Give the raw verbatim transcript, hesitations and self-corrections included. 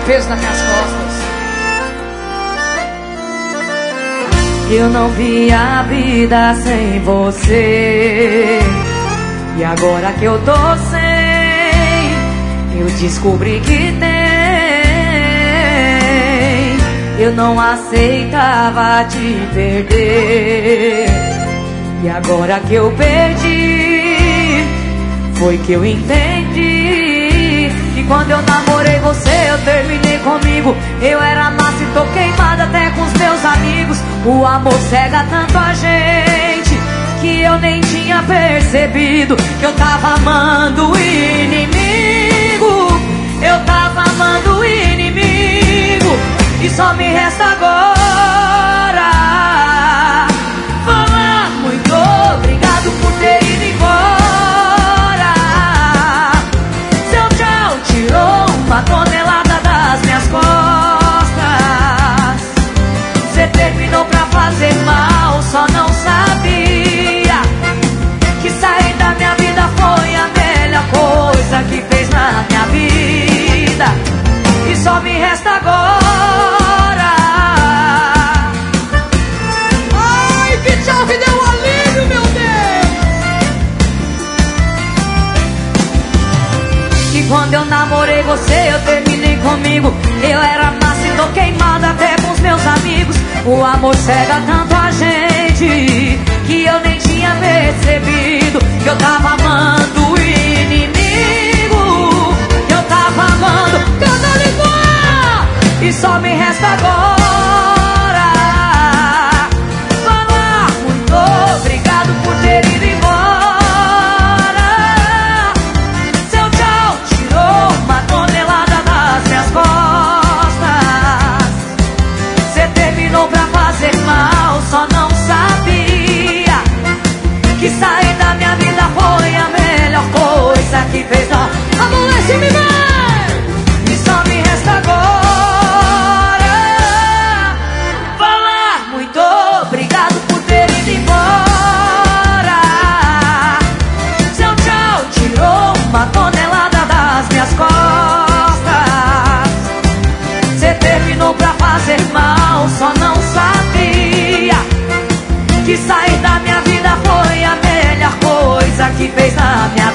peso nas minhas costas. Eu não vi a vida sem você, e agora que eu tô sem, eu descobri que tem. Eu não aceitava te perder, e agora que eu perdi, foi que eu entendi que quando eu namorei você, eu terminei comigo. Eu era massa e tô queimada até com os meus amigos. O amor cega tanto a gente que eu nem tinha percebido que eu tava amando o inimigo. Eu tava amando o inimigo. E só me resta agora falar muito obrigado por ter ido embora. Seu tchau tirou uma tonelada das minhas costas. Você terminou pra fazer mal, só não sabia que sair da minha vida foi a melhor coisa que fez na minha vida. E só me resta agora. Ai, que tchau que deu um alívio, meu Deus. Que quando eu namorei você, eu terminei comigo. Eu era massa e tô queimada até com os meus amigos. O amor cega tanto a gente que eu nem tinha percebido que eu tava amando o inimigo. Eu tava amando cada língua. E só me resta agora falar muito obrigado por ter ido embora. Seu tchau tirou uma tonelada das minhas costas. Você terminou pra fazer mal, só não sabia que sair da minha vida foi a melhor coisa que fez. Não, amolece me vem. E só me resta agora falar muito obrigado por ter ido embora. Seu tchau tirou uma tonelada das minhas costas. Você terminou pra fazer mal, só não sabia que sair da minha vida foi a melhor coisa que fez na minha